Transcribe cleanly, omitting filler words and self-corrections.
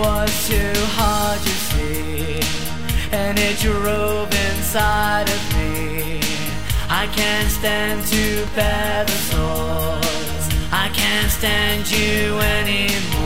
was too hard, you see, and it drove inside of me. I can't stand to bear the thoughts, I can't stand you anymore.